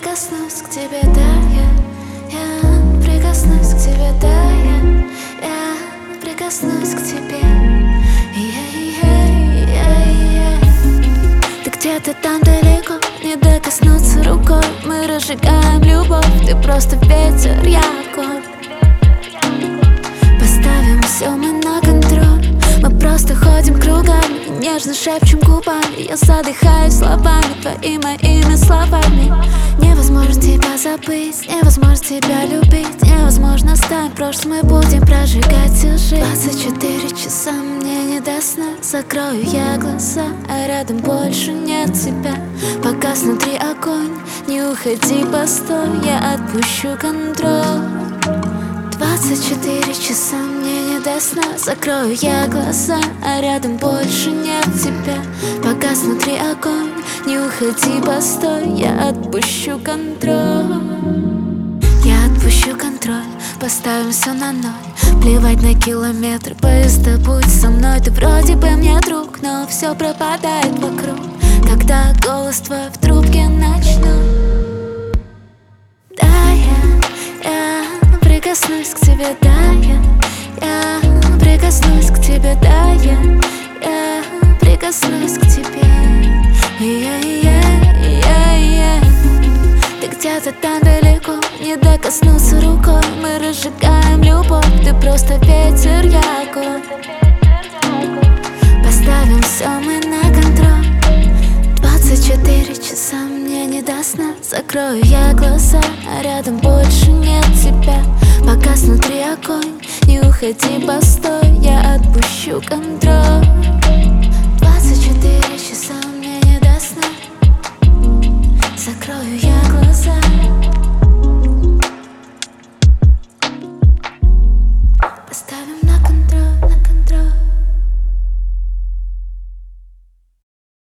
прикоснусь к тебе, да, я прикоснусь к тебе, да, я прикоснусь к тебе. Ты где-то там далеко, не докоснуться рукой. Мы разжигаем любовь, ты просто ветер, я огонь. Поставим все мы на контроль. Мы просто ходим кругами, нежно шепчем губами. Я задыхаюсь словами, моими словами. Невозможно тебя забыть, невозможно тебя любить. Невозможно оставить прошлое, мы будем прожигать всю жизнь. 24 часа мне не до сна. Закрою я глаза, а рядом больше нет тебя. Погас внутри огонь, не уходи, постой. Я отпущу контроль. 24 часа мне не до сна. Закрою я глаза, а рядом больше нет тебя. Погас внутри огонь, не уходи, постой. Я отпущу контроль. Я отпущу контроль, поставим все на ноль. Плевать на километры, поезда, будь со мной. Ты вроде бы мне друг, но все пропадает вокруг, когда голос твой в трубке ночной. Прикоснусь к тебе, да, я прикоснусь к тебе, да, я прикоснусь к тебе. Ты где-то там далеко, не докоснуться рукой. Мы разжигаем любовь, ты просто ветер, я огонь. Поставим все мы на контроль. 24 часа мне не до сна. Закрою я глаза, а рядом больше нет тебя. Погас внутри огонь, не уходи, постой. Я отпущу контроль. 24 часа